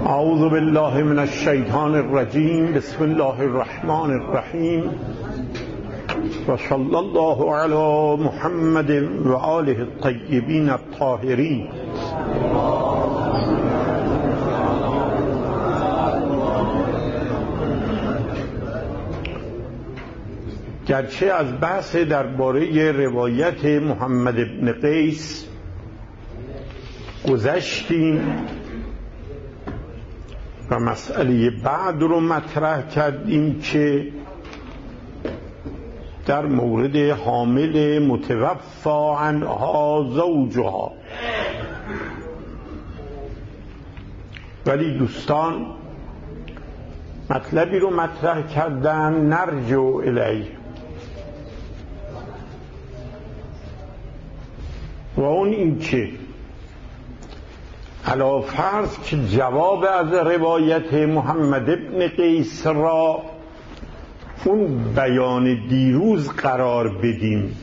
اعوذ بالله من الشیطان الرجیم. بسم الله الرحمن الرحیم و صلی الله علی محمد و آله الطیبین الطاهرین. گرچه از بحث درباره روایت محمد بن قیس گذشتیم و مسئله بعد رو مطرح کردیم که در مورد حامل متوفی عنها زوجها، ولی دوستان مطلبی رو مطرح کردن نرجع الیه و اون این که علا فرض که جواب از روایت محمد ابن قیس را اون بیان دیروز قرار بدیم،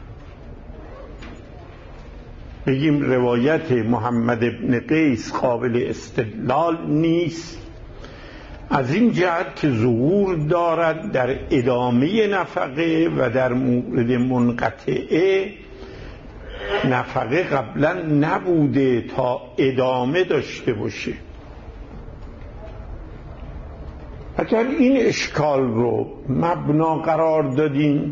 بگیم روایت محمد ابن قیس قابل استدلال نیست، از این جهت که ظهور دارد در ادامه نفقه و در مورد منقطعه نفقه قبلا نبوده تا ادامه داشته باشه. اگر این اشکال رو مبنا قرار دادیم،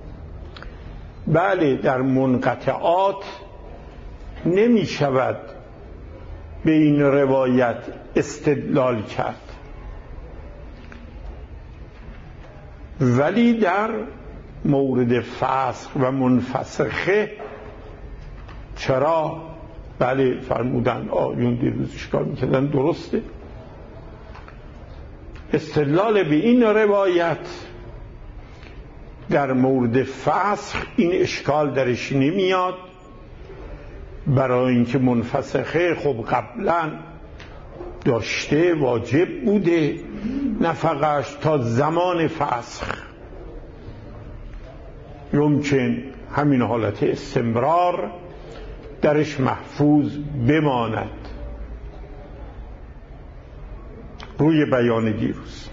بله در منقطعات نمی شود به این روایت استدلال کرد، ولی در مورد فسخ و منفسخه چرا؟ بله فرمودن آیون دیروز اشکال میکردن، درسته. استدلال به این روایت در مورد فسخ این اشکال درش نمیاد، برای اینکه منفسخه خب قبلا داشته، واجب بوده نفقش تا زمان فسخ، یمکن همین حالت استمرار درش محفوظ بماند. روی بیان دیروز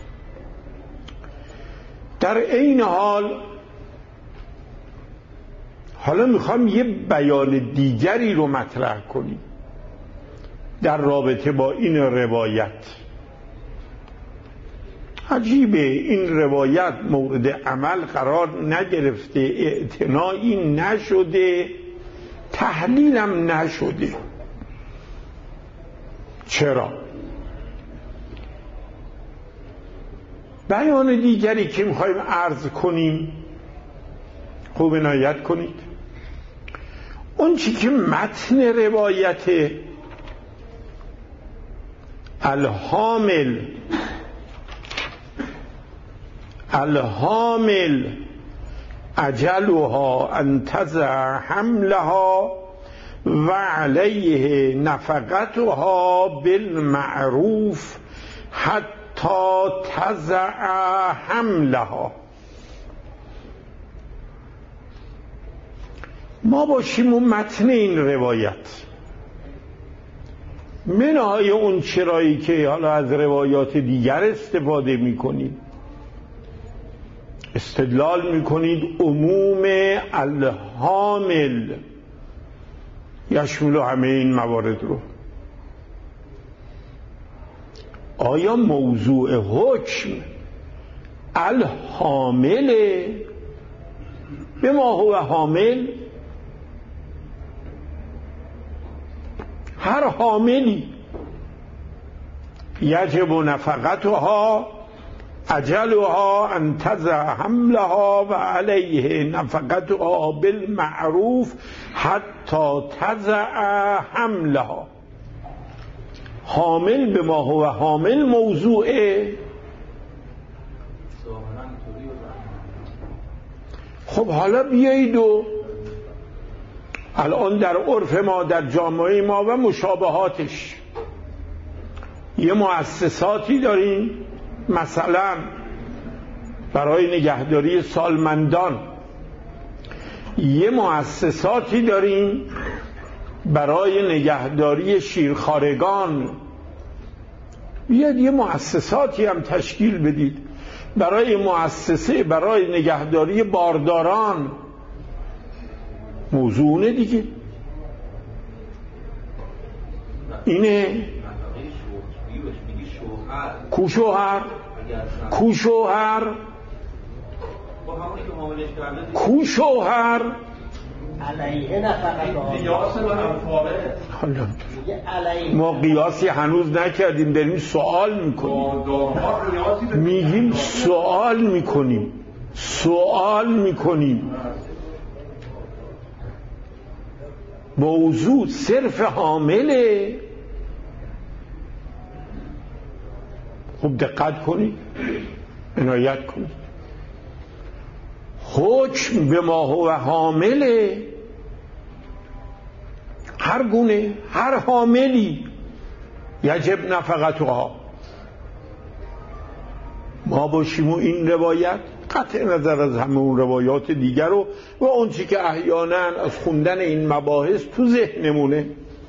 در این حالا میخوام یه بیان دیگری رو مطرح کنیم در رابطه با این روایت. عجیبه این روایت مورد عمل قرار نگرفته، اعتنایی نشده، تحلیلم نشده. چرا؟ بیان دیگری که میخوایم عرض کنیم خوب عنایت کنید، اون چی که متن روایت الحامل اجلها ان تضع حملها و علیه نفقتها بالمعروف حتی تضع حملها. ما باشیم و متن این روایت منهای اون چرایی که حالا از روایات دیگر استفاده میکنید، استدلال میکنید عموم الحامل یشمل همه این موارد رو. آیا موضوع حکم الحامل به ما هو حامل؟ هر حاملی یجب نفقتها اجلها ان تضع حملها و علیه نفقتها بالمعروف حتی تضع حملها. حامل به ما هو حامل موضوعه. خب حالا بیایید و الان در عرف ما، در جامعه ما و مشابهاتش، یه مؤسساتی داریم مثلا برای نگهداری سالمندان، یه مؤسساتی داریم برای نگهداری شیرخوارگان، بیاد یه مؤسساتی هم تشکیل بدید برای مؤسسه برای نگهداری بارداران. موضوعونه دیگه اینه. کوشوهر علیه نفقت قیاس و انفاقه. ما قیاسی هنوز نکردیم، داریم سوال میکنیم. میگیم سوال میکنیم. موضوع صرف حامله. خوب دقت کنید، عنایت کنید. حکم به ما هو حامله، هر گونه، هر حاملی یجب نفقتها. ما باشیم و این روایت قطع نظر از همه اون روایات دیگر و اون چی که احیانا از خوندن این مباحث تو ذهنمونه،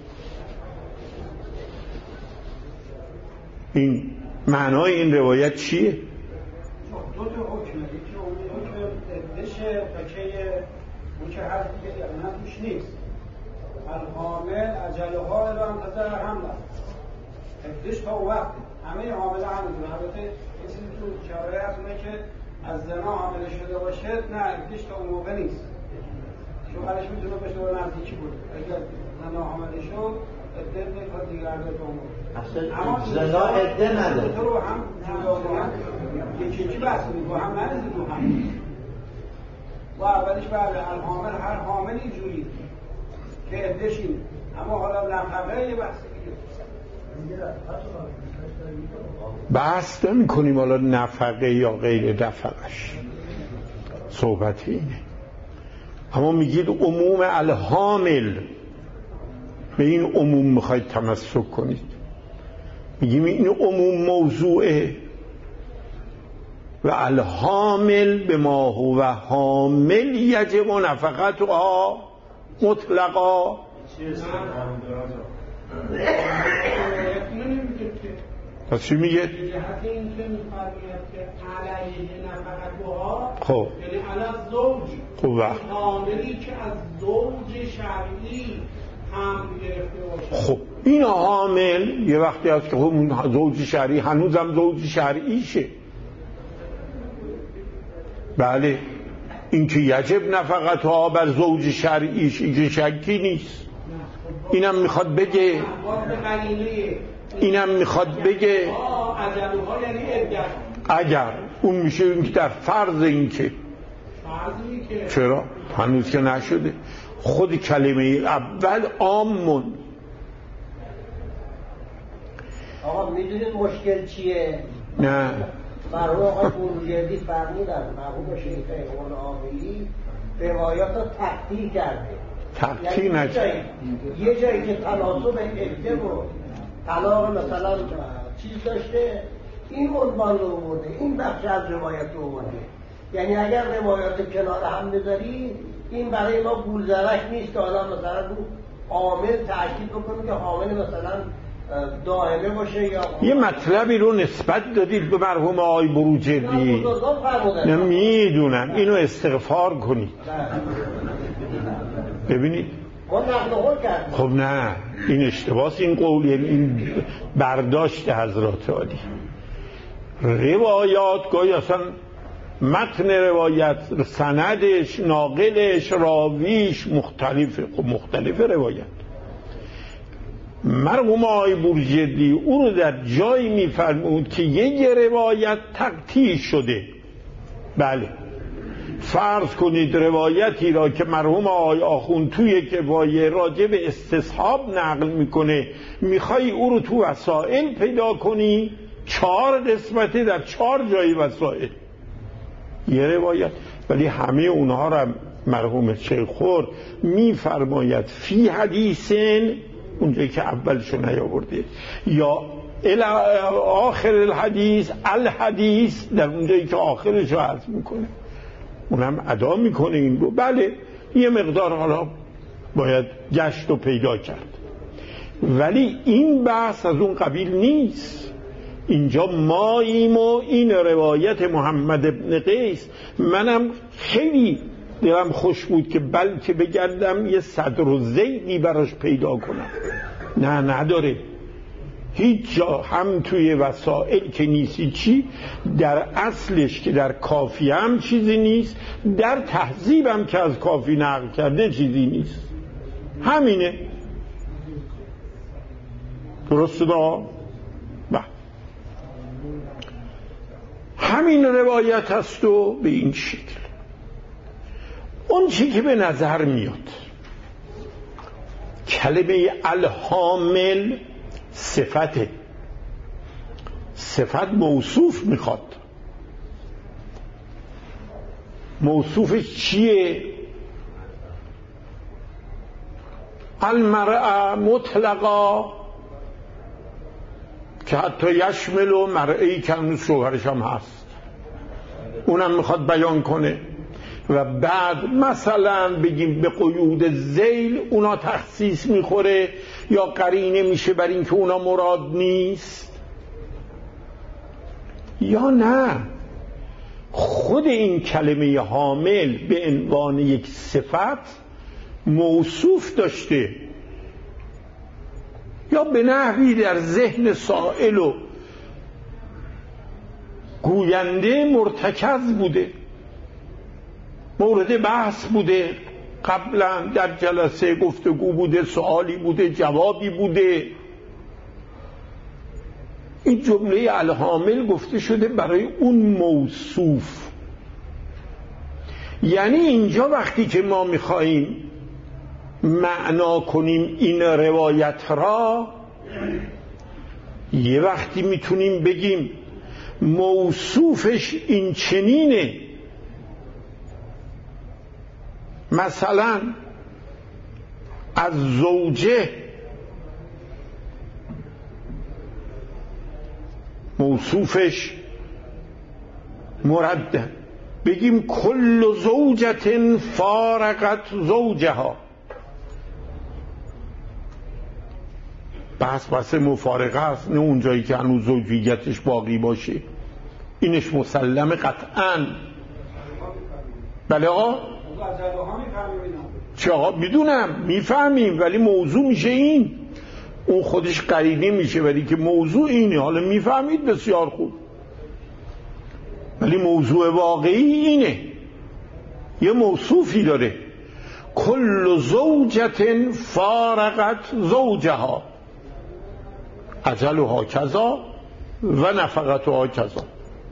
این معنای این روایت چیه؟ دو تا حکمه، یکی حکم بشه بچه اون که هر دیگه نه توش نیست. الحامل عجلها الان انتظر حمل است. ابدش تا اون وقت همه حامله همونجور. البته کسی تو شرایط هست اونه که از زنا حامله شده باشه، نه ابدش تا اون موقع نیست. شوهرش میتونه بشه و نزدیکی بود. اگر زنا حامله شد ابدش میخواد دیگر به تا اون موقع. اصلا زنا عده نداره. تو رو هم یکی بحث میگو هم نرزید رو هم و اولش بله الحامل هر حامل اینجوری که عدهش این، اما حالا نفقه یه بحث دیگه. بحث نمی کنیم حالا نفقه یا غیر نفقش، صحبت اینه. اما میگید عموم الحامل، به این عموم میخواید تمسک کنید. میگیم این عموم موضوعه و الحامل به ما هو حامل یجب نفقتها مطلقا. پس چی میگه؟ جهت این که میفرماید که علیه نفقتها، خب یعنی علی زوج، خب وقت حاملی که از زوج شرعی هم گرفته باشه. خب این حامل یه وقتی هست که خب زوج شرعی هنوزم زوج شرعیشه. بله این که یجب نفقتها بر زوج شرعیش این شکی نیست. اینم میخواد بگه اگر اون میشه این که در فرض این که چرا هنوز که نشده خود کلمه اول عامون. آقا میدونید مشکل چیه؟ نه مرحوم آقای بروجردی فرمودن مرحوم شیخ اقبال عاملی روایات رو تقطیع کرده. تقطیع نکرده. یه جایی که تناسب عده و طلاق مثلا چیز داشته این عنوان رو آورده، این بخش از روایت رو آورده. یعنی اگر روایات کنار هم بذاری این برای ما گولزرک نیست که آدم مثلا رو عامل تأکید بکنه که حامل مثلا دائمه باشه یا یه مطلبی رو نسبت دادید به مرحوم آقای بروجردی. نمیدونم اینو استغفار کنید. ببینید خب نه این اشتباس، این قول یعنی این برداشت حضرات عالی. روایات گاهی اصلا متن روایت سندش ناقلش راویش مختلفه. خب مختلف روایت. مرحوم آقای بروجردی او رو در جایی میفرمود که یک روایت تقطیع شده. بله فرض کنید روایتی را که مرحوم آقای آخوند توی کفایه راجع به استصحاب نقل میکنه میخوای او رو تو وسائل پیدا کنی 4 قسمته در 4 جای وسائل یه روایت، ولی همه اونها را مرحوم شیخ خور میفرماید فی حدیثن اونجایی که اولشو نیاورده یا آخر الحدیث در اونجایی که آخرشو عرض میکنه اونم ادا میکنه این رو. بله یه مقدار حالا باید گشت و پیدا کرد، ولی این بحث از اون قبیل نیست. اینجا ماییم و این روایت محمد ابن قیس. منم خیلی دلم خوش بود که بلکه بگردم یه صدر و زیدی براش پیدا کنم. نه نداره، هیچ جا، هم توی وسائل که نیستی، چی در اصلش که در کافی هم چیزی نیست، در تهذیبم که از کافی نقل کرده چیزی نیست. همینه. درسته دا؟ همین روایت هست و به این شکل. اون چی که به نظر میاد کلمه الحامل صفته، صفت موصوف میخواد. موصوفش چیه؟ المرأة مطلقا، که حتی یشمل و مرئی که هنوز شوهرش هم هست، اونم میخواد بیان کنه. و بعد مثلا بگیم به قیود ذیل اونا تخصیص میخوره یا قرینه میشه بر این که اونا مراد نیست، یا نه خود این کلمه حامل به عنوان یک صفت موصوف داشته، یا به نحوی در ذهن سائل و گوینده مرتکز بوده، مورد بحث بوده، قبلا در جلسه گفتگو بوده، سوالی بوده، جوابی بوده. این جمله الحامل گفته شده برای اون موصوف. یعنی اینجا وقتی که ما میخواییم معنا کنیم این روایت را، یه وقتی میتونیم بگیم موصوفش این چنینه. مثلا از زوجه موصوفش مرده، بگیم کل زوجت فارقت زوجها، بحث مفارقه است، نه اونجایی که هنوز زوجیتش باقی باشه. اینش مسلم قطعاً. بله آقا چه آقا میدونم میفهمیم، ولی موضوع میشه این، اون خودش قرینه میشه، ولی که موضوع اینه. حالا میفهمید بسیار خوب، ولی موضوع واقعی اینه، یه موصوفی داره، کل زوجت فارقت زوجها اجلها کذا و نفقتها کذا،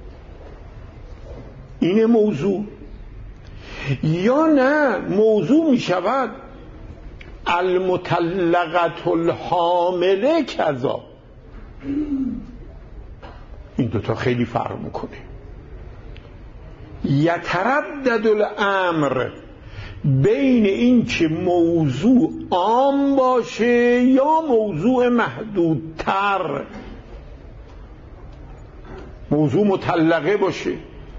اینه موضوع. یا نه موضوع می شود المطلقت الحامله کذا. این دوتا خیلی فرق میکنه. یتردد الامر بین این که موضوع عام باشه یا موضوع محدودتر. موضوع مطلقه باشه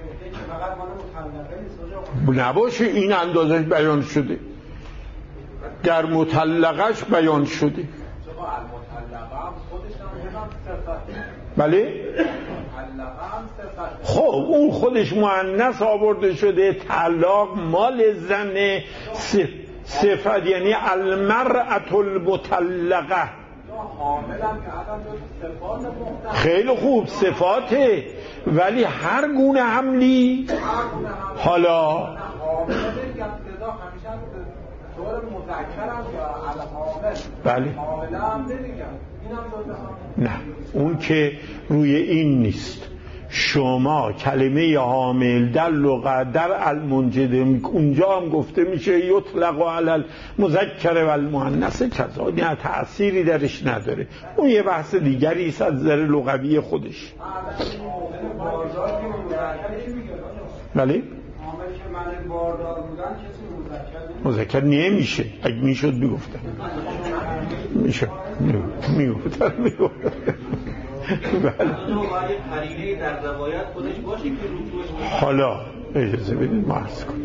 نباشه، این اندازش بیان شده، در مطلقش بیان شده. بله خب اون خودش مؤنث آورده شده، طلاق مال زن، صفت یعنی المرأة المطلقه. خیلی خوب صفاته، ولی هر گونه حملی. حالا بله نه اون که روی این نیست. شما کلمه حامل در لغت در المنجد اونجا هم گفته میشه یطلق علی المذکر و المؤنث کذا، نه تأثیری درش نداره. اون یه بحث دیگری است از نظر لغوی خودش. بله مذکر نمیشه، اگه میشد میگفتم میشه میگفتم حالا اجازه بدید ما عرض کنیم.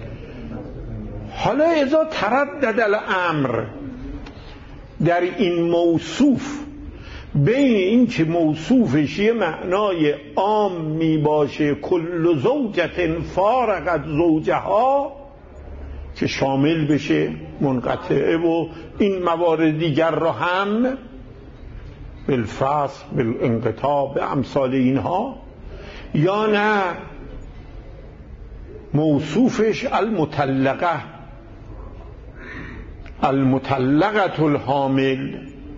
حالا اذا تردد الامر، در این موصوف بین این که موصوفش یه معنای عام می باشه، کل زوجت فارقت زوجها، که شامل بشه منقطعه و این موارد دیگر را هم، بالفصل بالانقطاع به امثال اینها، یا نه موصوفش المطلقه الحامل،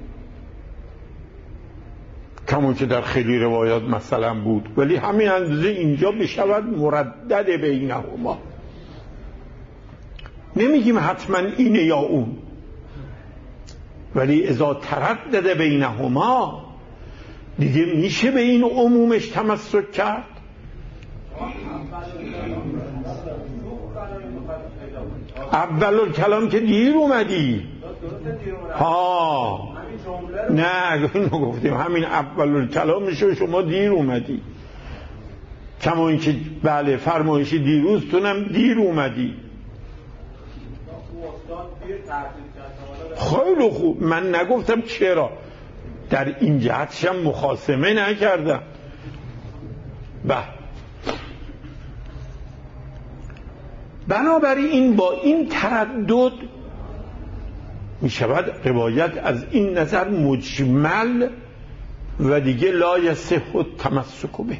کمون که در خیلی روایات مثلا بود، ولی همین اندازه اینجا بشود مردد بینهما. نمیگیم حتما اینه یا اون، ولی اذا تردد بینهما دیگه میشه به این عمومش تمسک کرد. اول الکلام که دیر اومدی، ها نه اینو گفتیم، همین اول الکلامشو شما دیر اومدی، کما اینکه بله فرمایش دیروزتونم دیر اومدی. خیلی خوب، من نگفتم چرا، در این جهتشم مخاصمه نکردم. بنابراین با این تردد می شود روایت از این نظر مجمل و دیگه لا یصح التمسک به.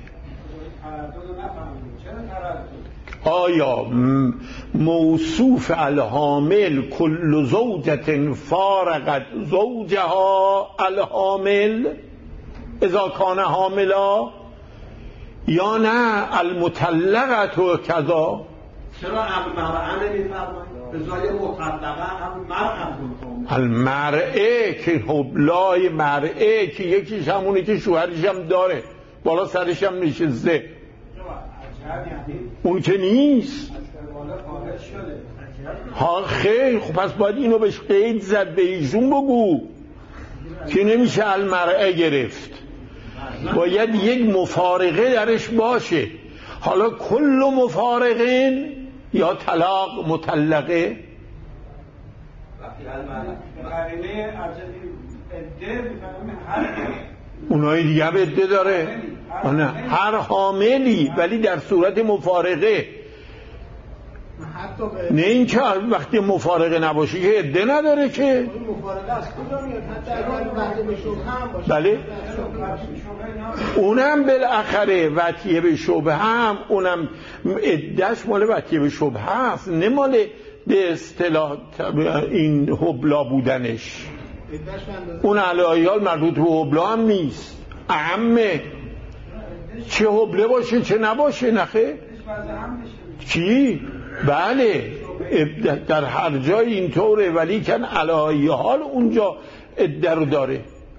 آیا موصوف الحامل کل زوجت فارقت زوجها الحامل اذا کان حاملا، یا نه المطلقت و کذا؟ چرا المرأه نمی‌فرمایید؟ به جای مطلقه هم مرأه بود. المرأه که حبلای مرأه که یکیش همونه که شوهرش هم داره، بالا سرش هم نشسته، اون که نیست. ها خیر، خب پس باید اینو بهش قید زد، به ایشون بگو که نمیشه المرأه گرفت، باید یک مفارقه درش باشه. حالا کل مفارقین یا طلاق مطلقه، اونایی دیگه هم عده داره، نه هر حاملی، ولی در صورت مفارقه، نه این که وقتی مفارقه نباشه که عده نداره که. بله اونم بالاخره وطیه به شبهه هم، اونم عدهش مال وطیه به شبهه هست، نه مال به اصطلاح این حبلا بودنش. اون علایال مربوط به حبلا هم نیست، اعمه، چه حبله باشه چه نباشه. نخه چی؟ بله در هر جای اینطوره، ولی کن علایه حال اونجا عده رو داره.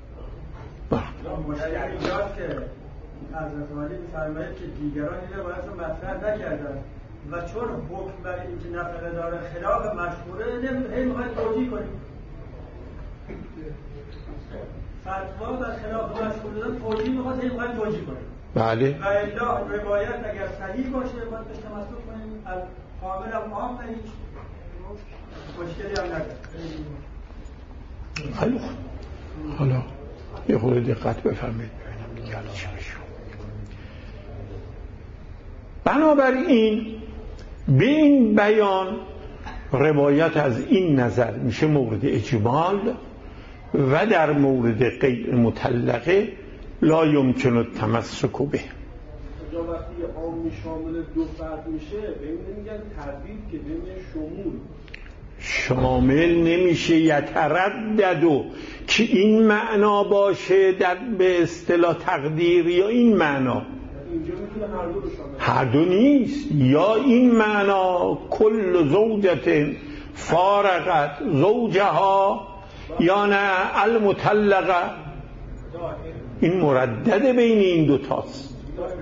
مشکلیات که حضرت علی می‌فرماید که دیگران اینو باید مطرح نکردن و چون حکم برای اینکه نفره داره خلاف مشهوره، نمی‌خواید توجیه کنیم. فتوا در خلاف مشهور دادن توجیه می‌خواد، نمی‌خواید توجیه کنیم. بله. و الا روایت اگر صحیح باشه باید بهش تمسک کنیم، کامل هم عام و هیچ مشکلی هم نداره. حالا یه خود دقت بفرمایید ببینم دیگه الان چه میشه. بنابراین به این بیان روایت از این نظر میشه مورد اجمال و در مورد غیر مطلقه لا یمکن التمسک به. وقتی عام شامل دو فرد میشه به این نمیگن تردید، که بین شمول شامل نمیشه. یترددو که این معنا باشه در به اصطلاح تقدیر، یا این معنا، اینجا میتونه هر دو رو شامل، هر دو نیست، یا این معنا کل زوجت فارقت زوجها، یا نه المطلقه. این مردد بین این دوتاست.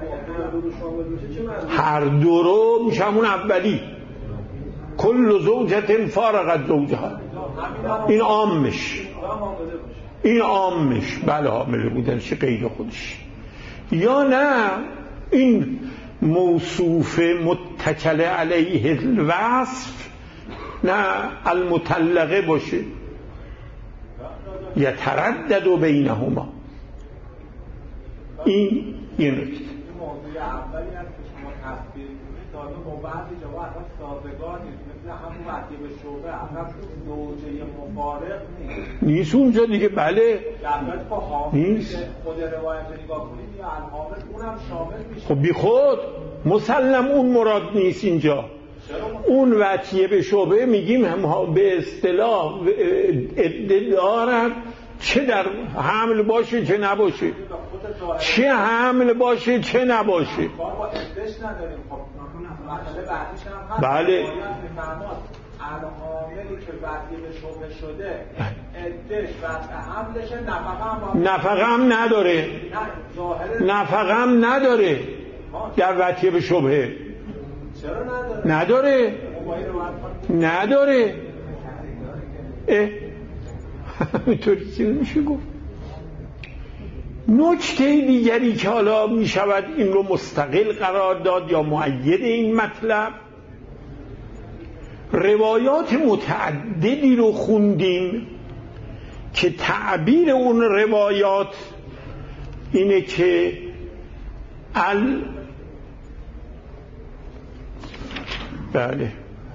هر دو رو میشه همون اولی، کل زوجت فارقت زوجها، این عامش، این عامش بله حامله بودنش غیر خودش، یا نه این موصوف متکل علیه الوصف، نه المطلقه باشه. یتردد بینهما، این نکته. موضوع اولی هست که شما تصویر کنید داده با بعضی جواب اصلا سازگار نیست، مثل همون وقتی به شعبه اصلا زوجه مفارق نیست اونجا دیگه. بله نیست. خود روایت نگاه کنید یا الحامل اونم شامل میشه. خب بی خود مسلم اون مراد نیست اینجا. اون وطیه به شعبه میگیم هم به اصطلاح دارد چه در حمل باشه چه نباشه، چه حمل باشه چه نباشه. بله الحاملی که وطیه به شعبه شده ادش وقت حملشه نفقه هم نداره، نفقه هم نداره در وطیه به شعبه. چرا نداره؟ نداره. اینطوری چیزی میشه گفت. نکته دیگری که حالا میشود این رو مستقل قرار داد یا مؤید این مطلب، روایات متعددی رو خوندیم که تعبیر اون روایات اینه که بله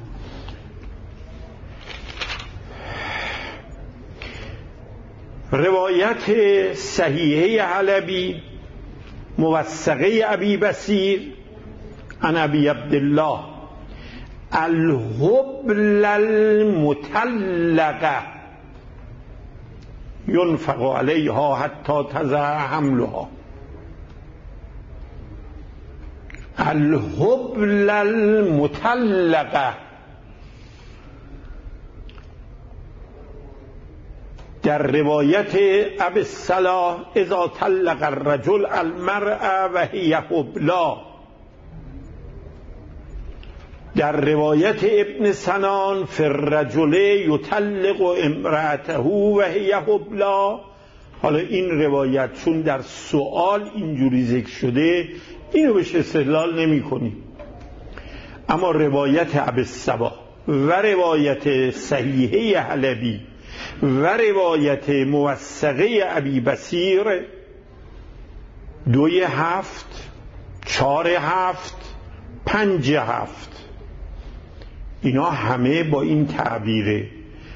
روایت صحیحه حلبی موثقه ابی بصیر عن ابی عبدالله الحبل المطلقه ينفق علیها حتی تضع حملها. الحبل المطلقه در روایت ابی الصلاح اذا طلق الرجل المرأة و هی حبلا. در روایت ابن سنان فی الرجل یطلق امرأته و هی حبلا. حالا این روایت چون در سؤال اینجوری ذکر شده اینو بهش استدلال نمی کنیم، اما روایت ابی الصباح و روایت صحیحه حلبی و روایت موثقه ابی بصیر 2-7 4-7 5-7 اینا همه با این تعبیره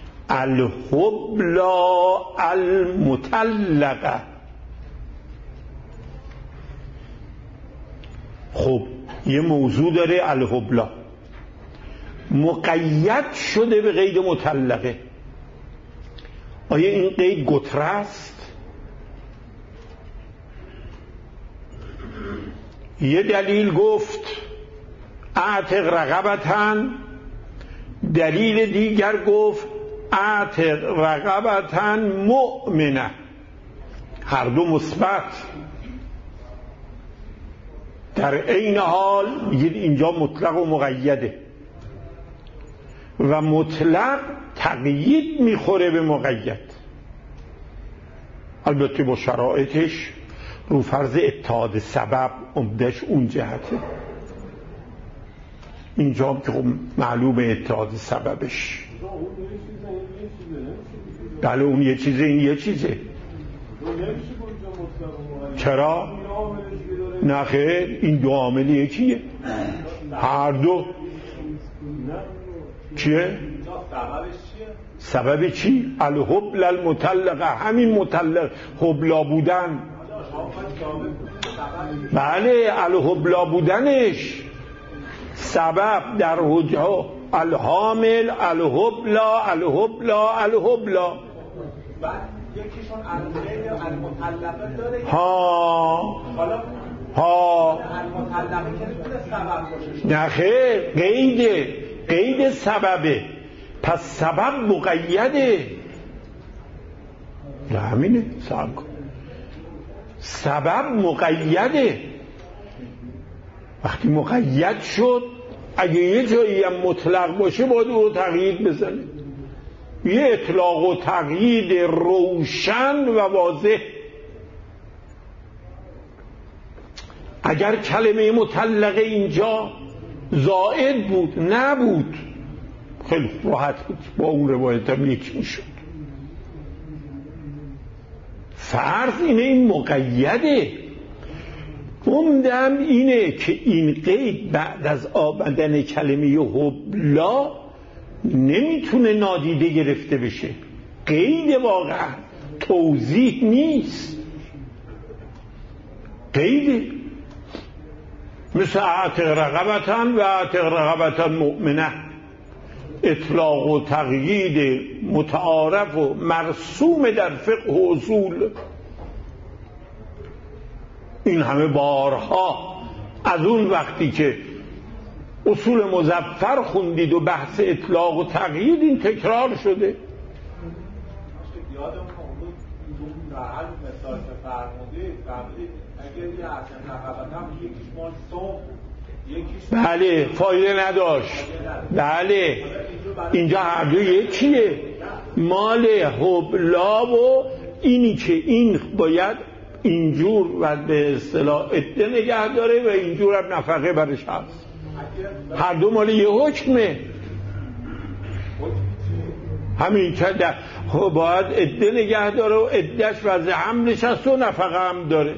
الحبلا المطلقه. خب یه موضوع داره الحبلا مقید شده به قید مطلقه. آیا این قید گتره است؟ یه دلیل گفت اعتق رقبتن، دلیل دیگر گفت اعتق رقبتن مؤمنه. هر دو مثبت. در عین حال اینجا مطلق و مقیده و مطلق تقیید میخوره به مقید، البته با شرایطش، رو فرض اتحاد سبب عمدش اون جهته. اینجا که خب معلومه اتحاد سببش. بله اون یه چیزه این یه چیزه. چرا؟ نه خیر، این دو عامل یکیه، هر دو. چیه؟ سبب چی؟ الحبل المطلقه، همین مطلق حبلا بودن. بله الحبلا بودنش سبب در وجه الحامل الحبلا الحبلا الحبلا. بعد یکیشون المطلقه داره. ها المطلقه که سبب باشه. نه خیر، قید سببه، پس سبب مقیده. نه همینه، سبب کن. سبب مقیده. وقتی مقید شد اگه یه جایی هم مطلق باشه باید او تقیید بزنه. یه اطلاق و تقیید روشن و واضح. اگر کلمه مطلقه اینجا زائد بود نبود خیلی راحت بود، با اون روایت هم یکی میشد. فرض اینه این مقیده، عمدم اینه که این قید بعد از آمدن کلمه حبلا نمیتونه نادیده گرفته بشه. قید واقعا توضیح نیست، قید مثل اعتق رقبتن و اعتق رقبتن مؤمنه، اطلاق و تقیید متعارف و مرسوم در فقه و اصول. این همه بارها از اون وقتی که اصول مظفر خوندید و بحث اطلاق و تقیید این تکرار شده. یادم اون در حال مثال که فرمودید اگر یه اصلا نقبتم یکیش مال صوم یکیش بله فایده نداشت. بله اینجا هر دو یکیه، مال حبلا و اینی که این باید اینجور و به اصطلاح عده نگه داره و اینجور هم نفقه برش هست. هر دو مال یه حکمه. همین که باید عده نگه داره و عدهش وضع حملش هست و نفقه هم داره.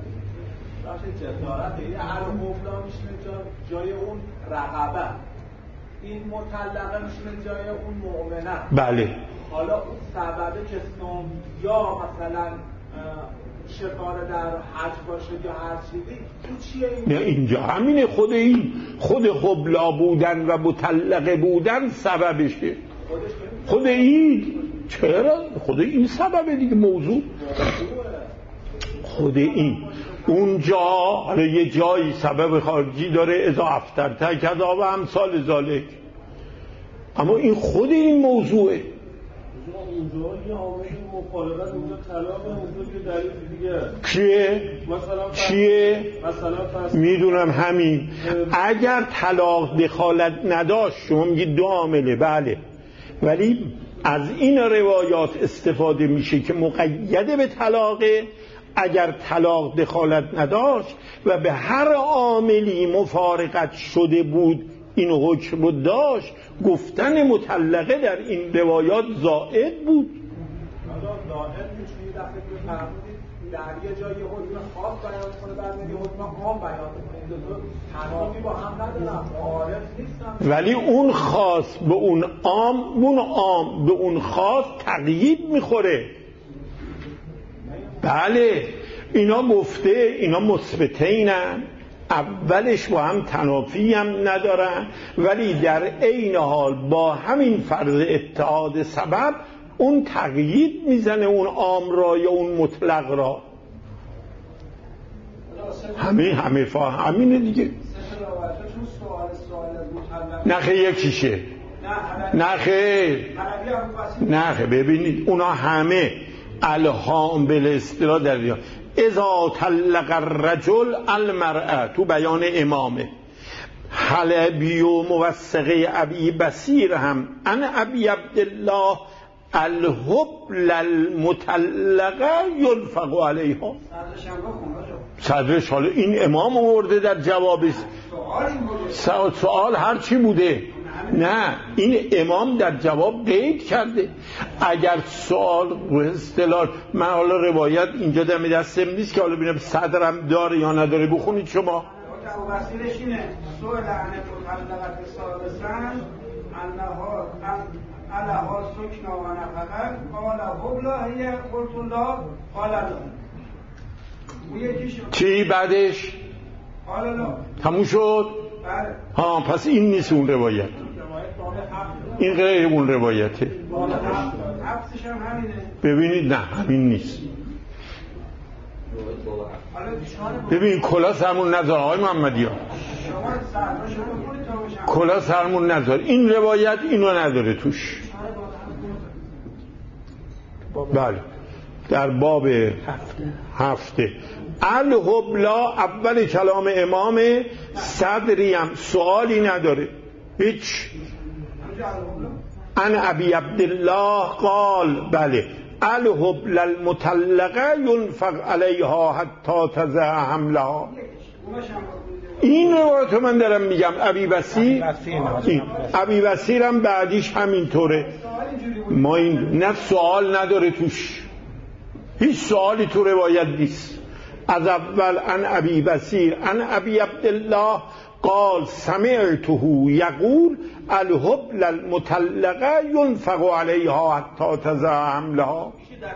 جسارت یه هر حبلا میشنه جای اون رقبه، این مطلقه میشنه جای اون مؤمنه. بله حالا اون سببه که یا مثلا شکار در حج باشه یا هر چیزی تو چیه این؟ نه اینجا همینه، خود حبلا بودن و مطلقه بودن سببشه. خود این چرا؟ خود این سببه دیگه، موضوع خود این. اونجا حالا یه جایی سبب خارجی داره، اذا افترته کذا و امثال ذالک، اما این خود این موضوعه. اونجا یه عامل مخالفت اونجا طلاق اونجا یه دلیل دیگه چیه؟ مثلا میدونم همین. اگر طلاق دخالت نداشت شما میگی دو عامله، بله، ولی از این روایات استفاده میشه که مقیده به طلاقه. اگر طلاق دخالت نداشت و به هر عاملی مفارقت شده بود این حکم رو داشت، گفتن مطلقه در این روایات زائد بود. زائد میشه یه دفعه که فرمودید در یه جایی حکم خاص بیان کنه بعد میگه حکم عام بیان کنه، تنافی با هم ندارن، عارض نیستن. ولی اون خاص به اون عام، اون عام به اون خاص تقیید میخوره. بله اینا گفته، اینا مثبتینن، اولش با هم تنافی هم ندارن، ولی در عین حال با همین فرض اتحاد سبب اون تقیید میزنه اون عام را یا اون مطلق را. همه همینه دیگه. نخه یکیشه، نخه ببینید اونا همه الهام بالاصطلاح در دیان. اذا طلق الرجل المرأة تو بیان امامه. حلبی و موثقه ابی بصیر هم ان ابی عبدالله الحبل المطلقه ينفق علیها. صدرش حالا این امام آورده در جوابش. سوال هر چی بوده، نه این امام در جواب قید کرده. اگر سوال و اصطلاح، من حالا روایت اینجا دم دستم نیست که حالا ببینم صدرم داره یا نداره، بخونید شما. وسیلش اینه سوال عن مطلقه سالسن انها سکنا و نفقه قال حبلا هی قلت الله قال لا. چی بعدش؟ قال لا. تموم شد؟ بله. ها پس این نیست اون روایت، این غیر اون روایته. ببینید نه همین نیست. ببین کلا سرمون نذار آقای محمدی ها، کلا سرمون نذار. این روایت اینو نداره توش. بله در باب هفته الحبلا اول کلام امام، صدری هم سوالی نداره هیچ. ان ابی عبدالله قال بله الحبل المطلقه ینفق علیها حتی تضع حملها. این روایت من دارم میگم. ابی بصیر هم بعدیش همینطوره. ما این نه سوال نداره توش، هیچ سوالی تو روایت نیست. از اول عن ابی بصیر عن ابی عبدالله قال سمعته یقول الحبل المطلقه ينفق علیها حتی تضع حملها.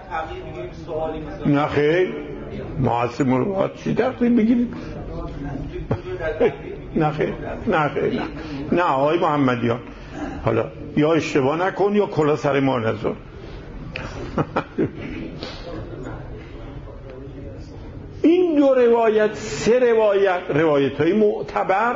نه خیر، معاصر مروات چی تقریب بگیرید؟ نه خیر، نه خیر، نه آقای محمدیان، حالا یا اشتباه نکن یا کلا سر ما نذار. این دو روایت، سه روایت های معتبر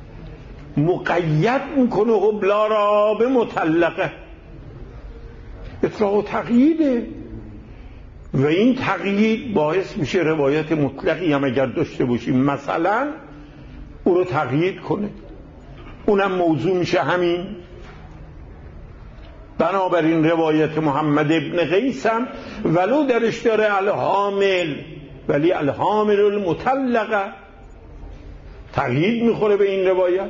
مقید میکنه حبلا را به مطلقه. اطلاق و تقییده و این تقیید باعث میشه روایت مطلقی هم اگر داشته باشیم مثلا او رو تقیید کنه، اونم موضوع میشه همین. بنابراین روایت محمد ابن قیس هم ولو درش داره الحامل، ولی الحامل المطلقه تقیید میخوره به این روایت.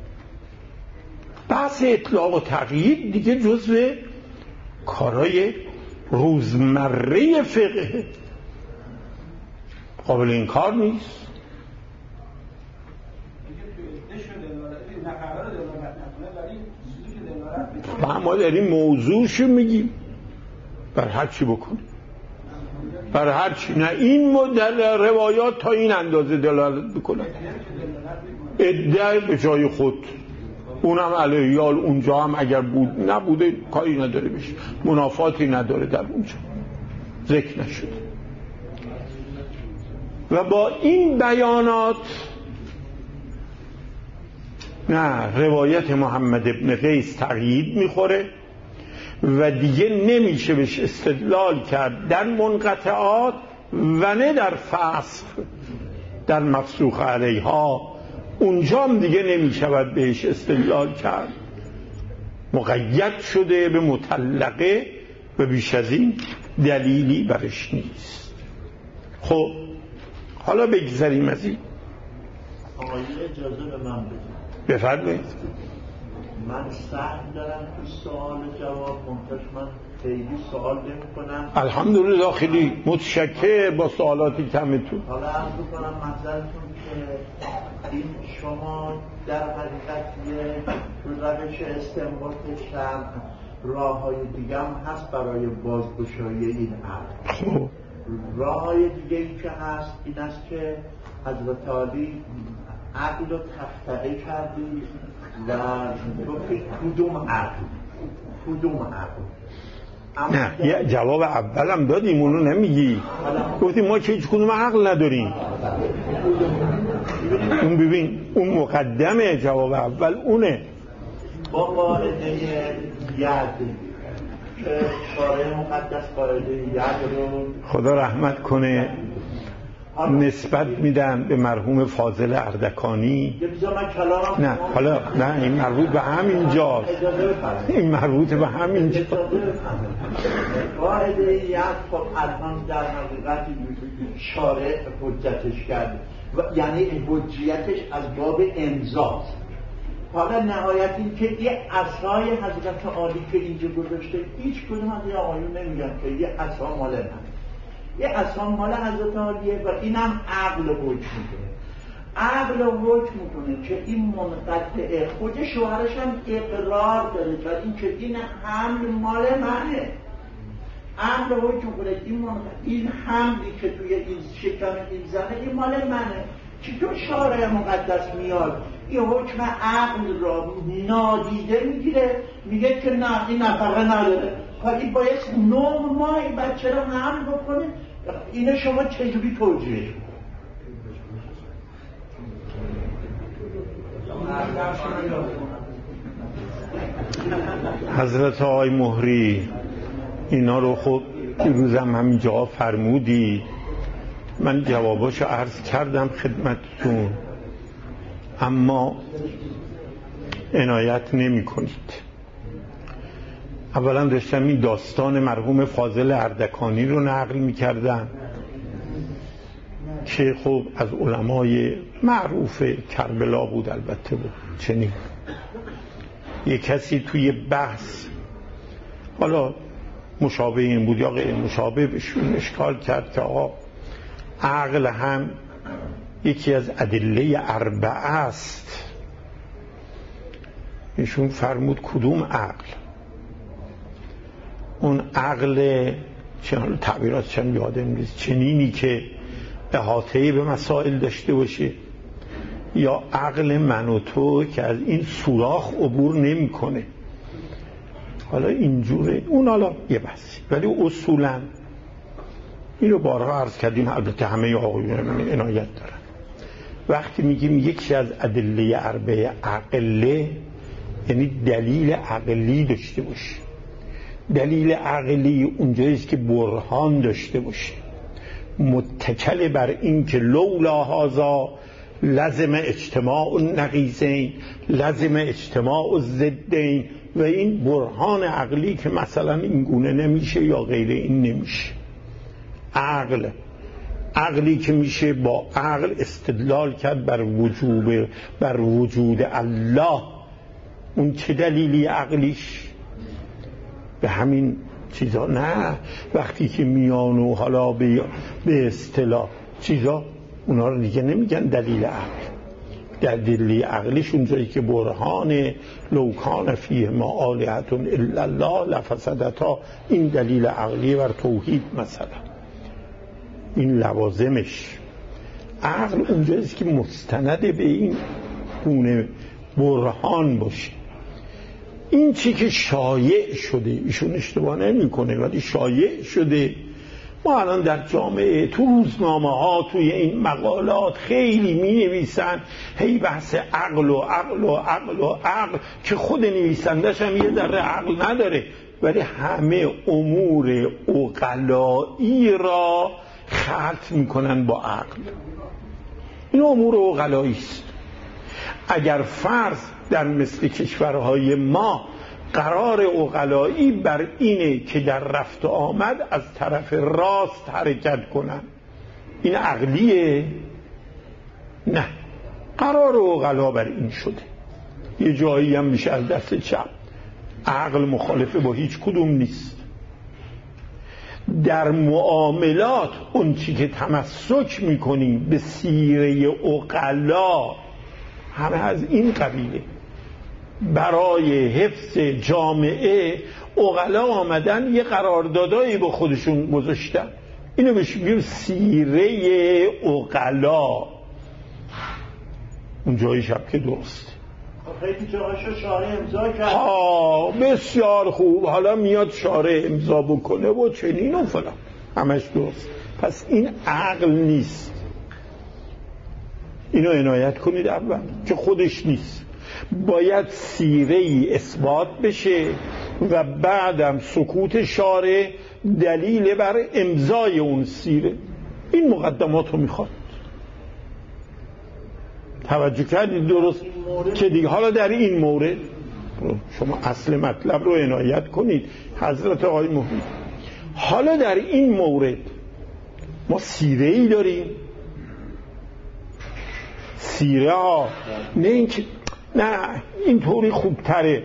بحث اطلاق و تقیید دیگه جزو کارهای روزمره فقه، قابل این کار نیست. ما داریم موضوعشو میگیم، بر هر چی بکنیم، بر هر چی. نه این مدل روایات تا این اندازه دلالت بکنن، ادعای به جای خود، اونم علیال اونجا هم اگر بود نبوده کاری نداره بشه، منافاتی نداره در اونجا ذکر نشده. و با این بیانات نه روایت محمد ابن قیس تقیید میخوره و دیگه نمیشه بهش استدلال کرد در منقطعات و نه در فسخ، در مفسوخ علیها اونجا هم دیگه نمیشود بهش استدلال کرد، مقید شده به مطلقه و بیش از این دلیلی برش نیست. خب حالا بگذاریم از این. آقای اجازه به من بدید. بفرمایید. من سهم دارم تو سوال جواب، منتش من خیلی سوال نمی کنم. الحمدلله خیلی متشکر با سوالاتی کمتون. حالا عرض کنم محضرتون که این شما در حقیقت یه روش استنباط شرع راه های دیگه هم هست برای بازگشایی این عقل. راه های دیگه ای که هست این است که حضرت علی عقل رو تفقه کردی و گفتی کدوم عقل نه یه جواب اولم دادیم اونو نمیگی، گفتیم ما که هیچ کدوم عقل نداریم. اون ببین اون مقدمه، جواب اول اونه. با قاعده ید که شارع مقدس قاعده ید رو خدا رحمت کنه نسبت میدن به مرحوم فاضل اردکانی. نه حالا نه این مربوط به همین جاست، این مربوط به همین جاست. قاعده ید خب الان در حقیقت شارع حجتش کرد، یعنی حجیتش از باب امضاست. حالا نهایت این که یه عصای حضرت عالی که اینجا گذاشته هیچ کدوم از یه آقایون نمیگن که یه عصا مال من، یه عصا مال حضرت عالیه و اینم عقل حکم میکنه. عقل حکم میکنه که این منقطعه، خود شوهرش هم اقرار داره که این که این حمل مال منه. عقل حکم میکنه این حملی که توی این شکم این زنه این مال منه. چطور شارع مقدس میاد این حکم عقل را نادیده میگیره، میگه که نه این نفقه نداره، ولی باید 9 ماه این بچه را حمل بکنه. اینه شما چجوری توجیهش میکنه؟ حضرت آقای مهری اینا رو خب روزم همینجا فرمودی، من جواباشو عرض کردم خدمتتون، اما عنایت نمی کنید. اولا داشتم این داستان مرحوم فاضل اردکانی رو نقل می کردم که خب از علمای معروف کربلا بود، البته بود چنین یه کسی توی بحث، حالا مشابه این بود یا غیر مشابه، بهشون اشکال کرد که آقا عقل هم یکی از ادله اربعه است. ایشون فرمود کدوم عقل؟ اون عقل چون تعبیراتشم یادم نیست، چنینی که احاطه به مسائل داشته باشه، یا عقل من و تو که از این سوراخ عبور نمیکنه. حالا اینجوره، اون حالا یه بحثی، ولی اصولا اینو بارها عرض کردیم، البته همه آقایون عنایت دارن. وقتی میگیم یکی از ادله اربعه عقله، یعنی دلیل عقلی داشته باشه. دلیل عقلی اونجاییست که برهان داشته باشه، متکل بر این که لولا هذا لازم اجتماع النقیضین، لازم اجتماع الضدین، و این برهان عقلی که مثلا این گونه نمیشه یا غیر این نمیشه. عقلی که میشه با عقل استدلال کرد بر وجود الله. اون چه دلیلی عقلیش؟ به همین چیزا نه. وقتی که میان و حالا به اصطلاح چیزا، اونا رو دیگه نمیگن دلیل عقل. دلیل عقلیش اونجایی که برهان لو کان فیه ما آلهة الا الله لفسدتا، این دلیل عقلی بر توحید مثلا، این لوازمش. عقل اونجاییست که مستند به این گونه برهان باشه. این چی که شایع شده، ایشون اشتباه نمی کنه ولی شایع شده، ما الان در جامعه تو روزنامه ها توی این مقالات خیلی می نویسن هی بحث عقل و عقل و عقل و عقل، که خود نویسندش هم یه ذره عقل نداره، ولی همه امور عقلایی را خلط میکنن با عقل. این امور عقلایی است. اگر فرض در مثل کشورهای ما قرار عقلایی بر اینه که در رفت آمد از طرف راست حرکت کنن، این عقلیه؟ نه، قرار عقلا بر این شده. یه جایی هم میشه از دست چپ. عقل مخالفه با هیچ کدوم نیست. در معاملات اون چی که تمسک میکنیم به سیره عقلا همه از این قبیله. برای حفظ جامعه عقلا آمدن یه قراردادایی با خودشون گذاشتن، اینو بهش میگیم سیره عقلا. اون جایی شب که درست خیلی جاهاشو شارع امضا کرد. بسیار خوب، حالا میاد شارع امضا بکنه و چنین و فلان، همش درست. پس این عقل نیست. اینو عنایت کنید اول که خودش نیست. باید سیره ای اثبات بشه و بعدم سکوت شارع دلیل بر امضای اون سیره. این مقدمات رو میخواد. توجه کردید درست که دیگه حالا در این مورد شما اصل مطلب رو عنایت کنید حضرت آقای محیط. حالا در این مورد ما سیره ای داریم. سیره ها نه اینکه نه این طوری خوبتره،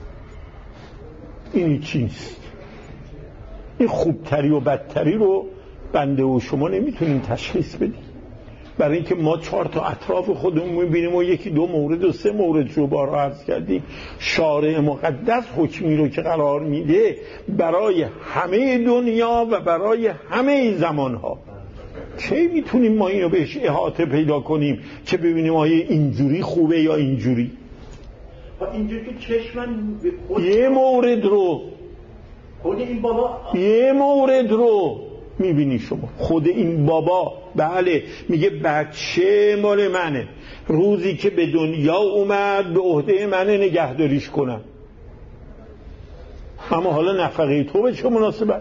این چی نیست. این خوبتری و بدتری رو بنده و شما نمیتونیم تشخیص بدیم، برای اینکه ما 4 تا اطراف خودمون میبینیم و 1 2 مورد و 3 مورد رو بارها عرض کردیم. شارع مقدس حکمی رو که قرار میده برای همه دنیا و برای همه زمانها، کی میتونیم ما اینو بهش احاطه پیدا کنیم که ببینیم آیا اینجوری خوبه یا اینجوری؟ اینجوری که چشمن یه مورد رو خود این بابا یه مورد رو میبینی شما. خود این بابا بله میگه بچه مال منه، روزی که به دنیا اومد به عهده منه نگهداریش کنم. اما حالا نفقه تو به چه مناسبت؟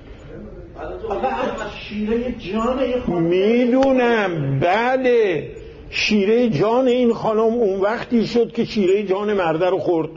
شیره جان میدونم بله، شیره جان این خانم اون وقتی شد که شیره جان مرده رو خورد.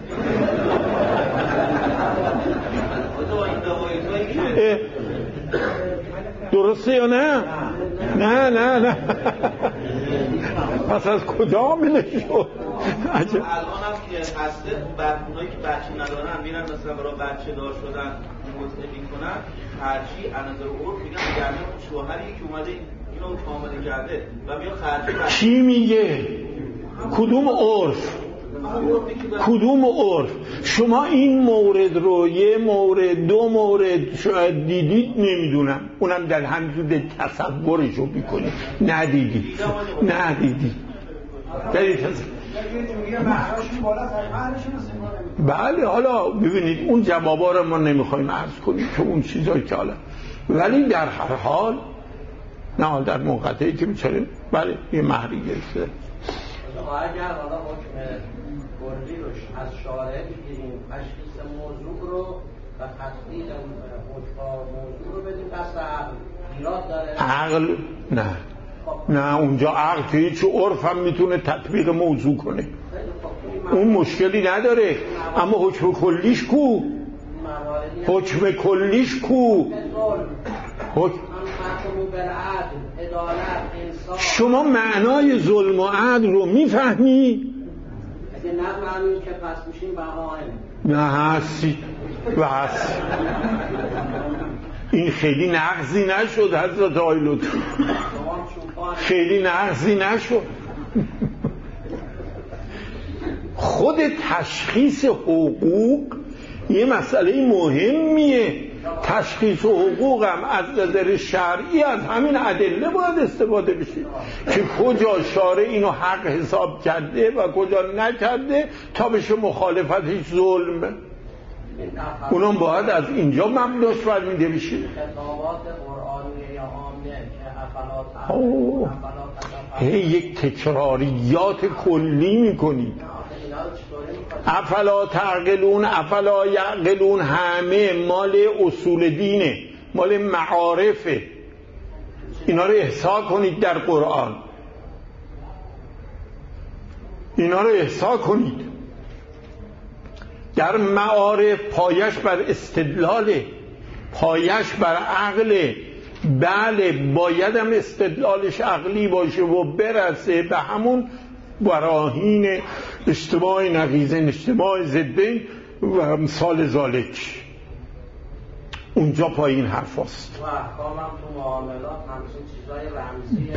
درسته یا نه؟ نه نه نه پس از کجا آمده شد؟ الان هم که هسته اونایی که بچه ندارن میرن مثلا برای بچه دار شدن مطلع میکنن، هرچی از نظر عرف میگن گرمه اون شوهری که اومده اینو کامل کرده و بیا خرج کی میگه؟ کدوم عرف؟ کدوم عرف؟ شما این مورد رو یه مورد دو مورد شاید دیدید، نمیدونم، اونم در حدود تصورشو میکنید، ندیدید در این بله. حالا ببینید اون جوابا رو ما نمیخوایم عرض کنیم که اون چیزایی که حالا، ولی در هر حال نه در موقعی که میچاریم بله یه مهری گرفته. اگر حالا حکم کلی روش از شارع بگیریم، تشخیص موضوع رو و تفصیل حکم موضوع رو بدیم دست عقل، ایراد داره؟ عقل نه اونجا عقل که هیچ عرف هم میتونه تطبیق موضوع کنه، اون مشکلی نداره، اما حکم کلیش کو؟ حکم کلیش کو؟ شما معنای ظلم و عدل رو میفهمی؟ اگه نفهمیم که پس میشیم بهائم. نه هستی و هست. این خیلی نقضی نشد حضرت آقای لطفی، خیلی نقضی نشد. خود تشخیص حقوق یه مسئله مهمیه. تشخیص حقوق هم از نظر شرعی از همین ادله باید استفاده بشه که کجا شارع اینو حق حساب کرده و کجا نکرده تا بشه مخالفتش ظلم، اونم باید از اینجا مبناش برمیده بشه. خطابات قرآنی عامه که یک تکراریات کلی میکنی. افلا تعقلون افلا یعقلون همه مال اصول دینه، مال معارفه، اینا رو احصا کنید در قرآن، اینا رو احصا کنید در معارف. پایش بر استدلاله، پایش بر عقله. بله باید هم استدلالش عقلی باشه و برسه به همون براهین اجتماع نقیضین، اجتماع ضدین و امثال ذالک. اونجا پایین حرف هست. و احکام هم تو معاملات همچین چیزای رمزیه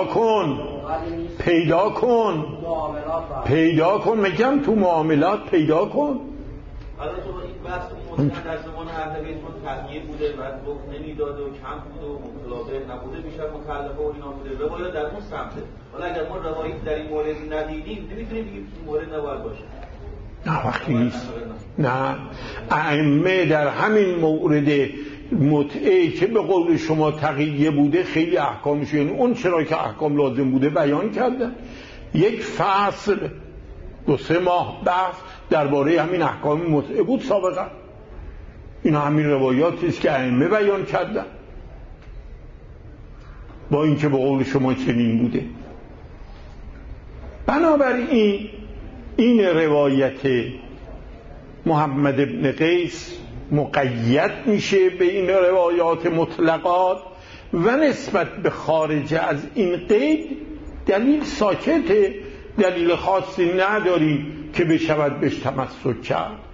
پیدا کن میگم تو معاملات پیدا کن. حالا تو این بحث مطلق در زمان اهل بیت تغییر بوده و رخ نمیداده و کم بوده و متلاقی نبوده، بیشتر متعلقه و اینا بوده، روایات در اون سمته. حالا اگر ما روایت در این مورد ندیدیم نمیتونیم بگیم این مورد نباید باشه. نه وقتی نیست. نه ائمه در همین مورد متعه که به قول شما تقیه بوده خیلی احکامش، یعنی اون چرا که احکام لازم بوده بیان کردن. یک فصل 2-3 ماه بحث درباره همین احکام متعه بود سابقا. اینا همین روایاتی است که ائمه بیان کردن، با اینکه به قول شما چنین بوده. بنابراین این روایت محمد ابن قیس مقید میشه به این روایات مطلقات و نسبت به خارج از این قید دلیل ساکته، دلیل خاصی نداری که بشود بهش تمسک کرد.